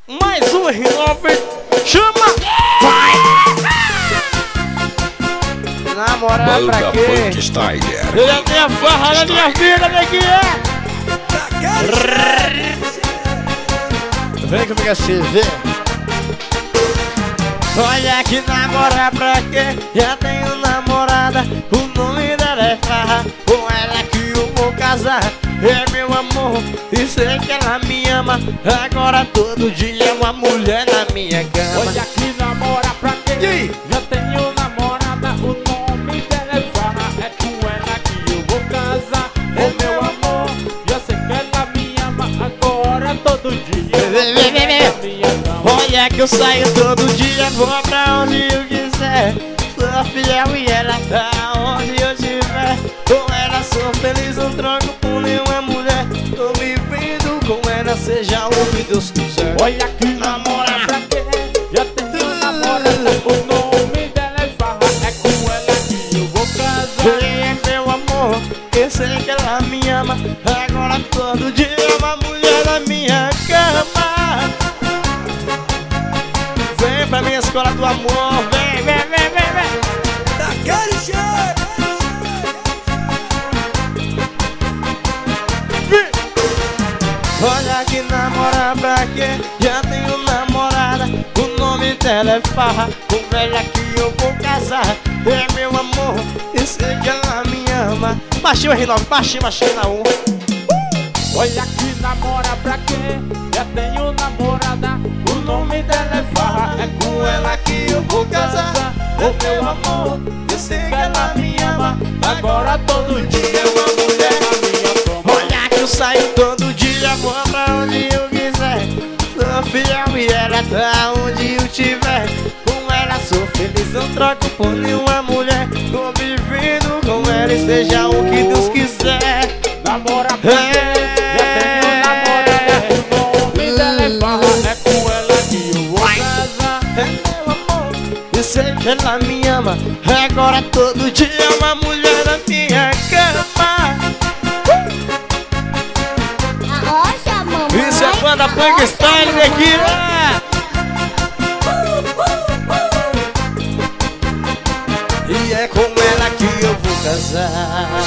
Mais um Renove. Chama! Vai! Namorar pra Banda quê? Punk Style. Eu já tenho a farra na minha vida, neguinha! Vem comigo assim, vê. Olha que namorar pra quê? Já tenho namorada, o nome dela é Farra. Com ela que eu vou casar, é meu amor, e sei que ela me ama. Agora todo dia uma mulher na minha cama. Olha que namora pra quê? E aí? Já tenho namorada, o nome dela é Farra. É com ela que eu vou casar, ô meu amor, já sei que ela me ama. Agora todo dia uma mulher na minha cama. Olha que eu saio todo dia, vou pra onde eu quiser. Sou fiel e ela tá onde eu estiver. Com ela sou feliz, não troco por nenhuma mulher. Tô vivendo com ela, seja o que Deus quiser. Olha que namora pra quê? Já tenho namorada, o nome dela é Farra. É com ela que eu vou casar. Vem, meu amor, eu sei que ela me ama. Agora todo dia uma mulher na minha cama. Vem pra minha escola do amor, vem, vem, vem, vem, vem. Olha que namorar pra quê? Já tenho namorada, o nome dela é Farra. Com ela que eu vou casar, é meu amor, eu sei que ela me ama. Baixinho R9, baixinho, baixinho na 1. Olha que namora pra quê? Já tenho namorada, o nome dela é Farra. É com ela que eu vou casar, ô meu amor, eu sei que ela me ama. Agora todo dia uma mulher na minha cama. Olha que eu saio todo dia, vou pra onde eu quiser. Sou fiel e ela tá onde eu estiver. Com ela sou feliz, não troco por nenhuma mulher. Tô vivendo com ela e seja o que Deus quiser. Namora pra quê? Já tenho namorada, o nome dela é Farra. É com ela que eu vou casar. É meu amor, eu sei que ela me ama. Agora todo dia uma mulher na minha cama. Arrocha, mamãe. Isso é banda Punk Style, neguinha. E é com ela que eu vou casar.